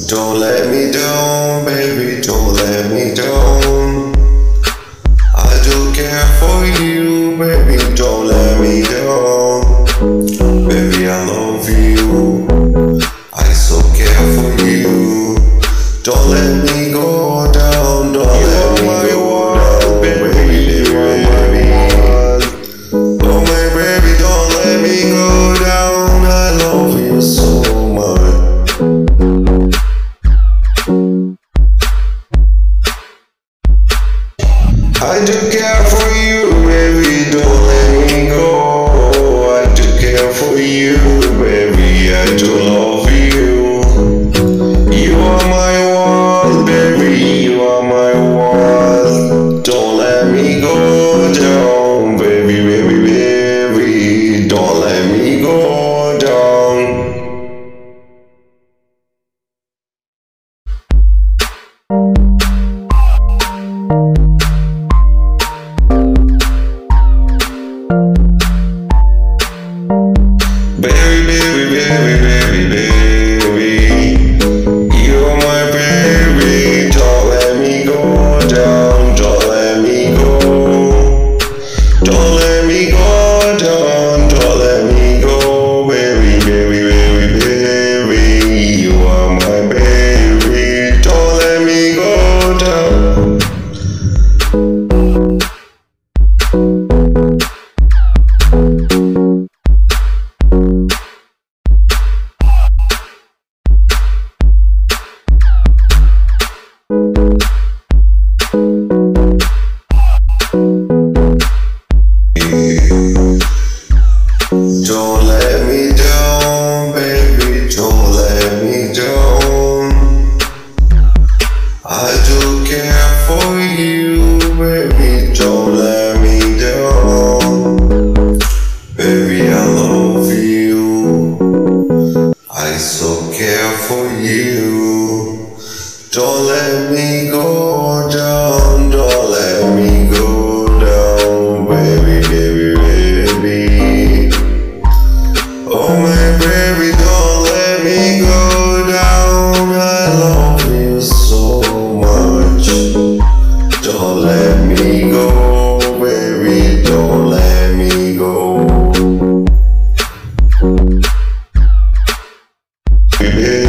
Don't let me down, baby, don't let me down. I do care for you, baby, don't let me down. Baby, I love you, I so care for you. Don't let me go down, don't let me go down, baby, you are my one. Oh my baby, don't let me go down, I love you so much. I do care for you, baby, don't let me go. I do care for you, baby, I do love you. You are my one, baby, you are my one. Don't let me go down, baby, baby, baby. Don't let me go down. Baby, baby, baby, baby, baby. You're my baby. Don't let me go down. Don't let me go. Don't let me go down. Don't let me go, baby, baby, baby, baby. You are my baby. Don't let me go down. Don't let me down, baby, don't let me down. I do care for you, baby, don't let me down. Baby, I love you, I so care for you. Don't let me go down, don't let me go down, baby, baby, baby. Oh my baby, don't let me go down. I love you so much. Don't let me go, baby, don't let me go. Baby.